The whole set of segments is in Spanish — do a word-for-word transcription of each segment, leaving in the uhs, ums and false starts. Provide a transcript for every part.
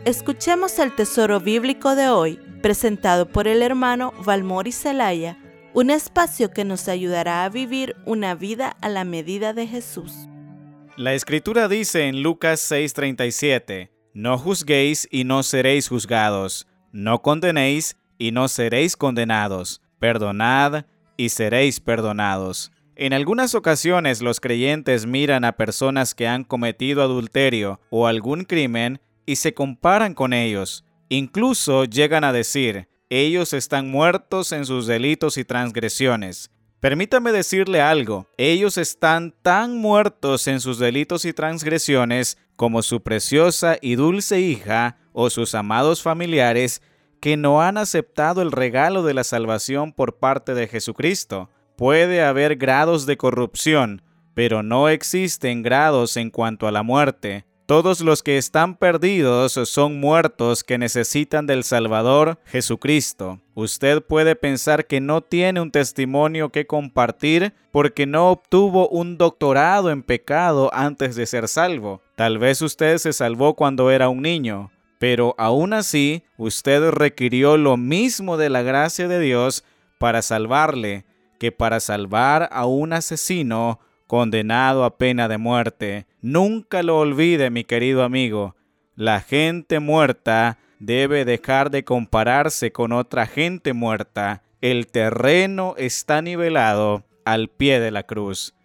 Escuchemos el tesoro bíblico de hoy, presentado por el hermano Valmori Zelaya, un espacio que nos ayudará a vivir una vida a la medida de Jesús. La Escritura dice en Lucas seis treinta y siete, no juzguéis y no seréis juzgados, no condenéis y no seréis condenados, perdonad y seréis perdonados. En algunas ocasiones los creyentes miran a personas que han cometido adulterio o algún crimen y se comparan con ellos. Incluso llegan a decir, ellos están muertos en sus delitos y transgresiones. Permítame decirle algo, ellos están tan muertos en sus delitos y transgresiones como su preciosa y dulce hija o sus amados familiares que no han aceptado el regalo de la salvación por parte de Jesucristo. Puede haber grados de corrupción, pero no existen grados en cuanto a la muerte. Todos los que están perdidos son muertos que necesitan del Salvador Jesucristo. Usted puede pensar que no tiene un testimonio que compartir porque no obtuvo un doctorado en pecado antes de ser salvo. Tal vez usted se salvó cuando era un niño, pero aún así usted requirió lo mismo de la gracia de Dios para salvarle que para salvar a un asesino condenado a pena de muerte. Nunca lo olvide, mi querido amigo. La gente muerta debe dejar de compararse con otra gente muerta. El terreno está nivelado al pie de la cruz.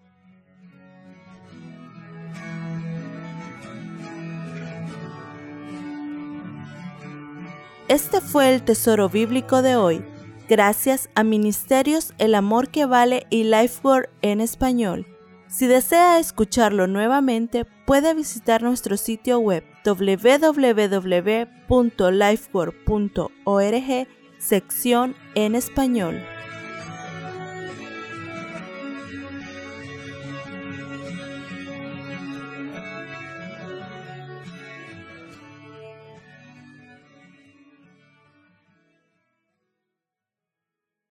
Este fue el tesoro bíblico de hoy. Gracias a Ministerios El Amor que Vale y Lifeword en español. Si desea escucharlo nuevamente, puede visitar nuestro sitio web doble u doble u doble u punto lifeword punto org, sección en español.